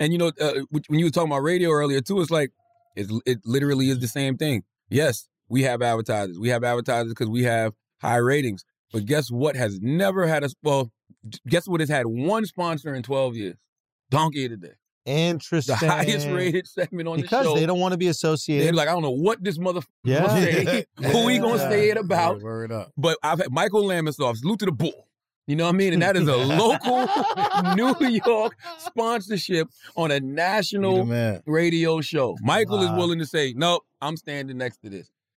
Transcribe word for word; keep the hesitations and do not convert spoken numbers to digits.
And, you know, uh, when you were talking about radio earlier, too, it's like, it's, it literally is the same thing. Yes, we have advertisers. We have advertisers because we have high ratings. But guess what has never had us, well, guess what has had one sponsor in twelve years? Donkey of the Day. Interesting. The highest rated segment on because the show. Because they don't want to be associated. They're like, I don't know what this motherfucker yeah. gonna say, who he gonna say it about. Word, word up. But I've had Michael Lamonsoff, salute to the bull. You know what I mean? And that is a local New York sponsorship on a national radio show. Michael wow. is willing to say, nope, I'm standing next to this.